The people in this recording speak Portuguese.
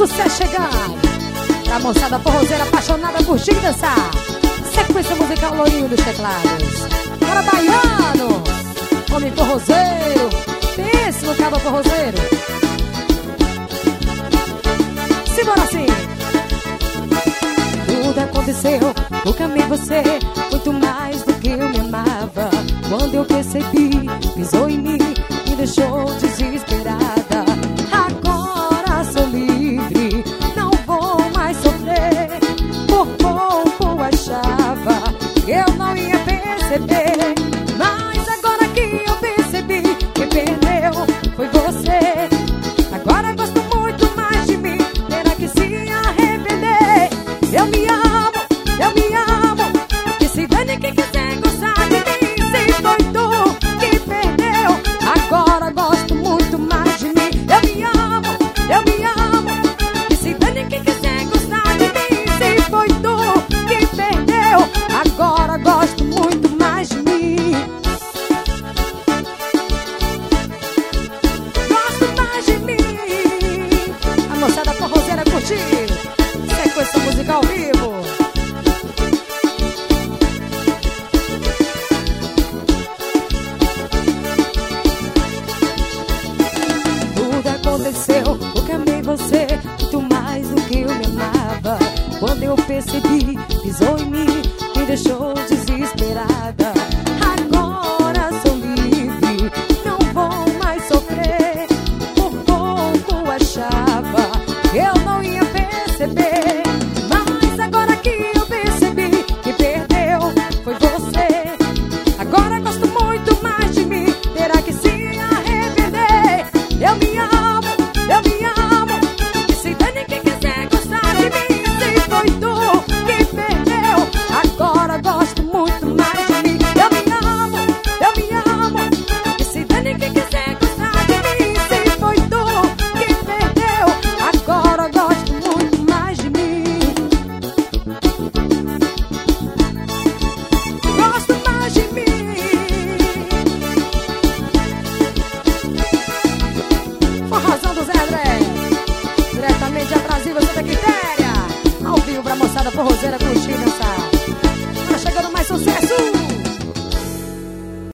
sucesso chegando pra moçada forrozeira apaixonada por te dançar. Sequência musical Lourinho dos teclados. Para baiano, homem forrozeiro, pense no cabo forrozeiro. Simbora assim. Tudo aconteceu, eu amei você muito mais do que eu me amava. Quando eu percebi, pisou em mim, me deixou desesperada. Agora sou livre, não vou mais sofrer. Por pouco achava que eu não ia perceber, mas agora que eu percebi, quem perdeu foi você. Agora gosto muito mais de mim, terá que se arrepender. Eu me amo, que se dane quem quiser gostar de mim. Se foi tu que perdeu, agora gosto muito mais de mim. Eu me amo, que se dane quem quiser gostar de mim. Se foi tu que perdeu, agora gosto muito mais de mim. Gosto mais de mim. A moçada forrozeira curtir sequência musical ao vivo. Tudo aconteceu, eu amei você muito mais do que eu me amava. Quando eu percebi, pisou em mim, me deixou desesperada. Agora sou livre, não vou mais sofrer. Por pouco achava que eu não ia perceber, mas agora que eu percebi, que perdeu foi você. Agora gosto muito mais de mim, terá que se arrepender. Eu me amo, que se dane quem quiser gostar de mim. Se foi tu que perdeu, agora gosto muito mais de mim. Eu me amo, que se dane quem quiser gostar de mim. Se foi tu que perdeu, agora gosto muito mais de mim. Gosto mais de mim. Forrozão do Zé André, diretamente a Brasília, Santa Quitéria, ao vivo pra moçada forrozeira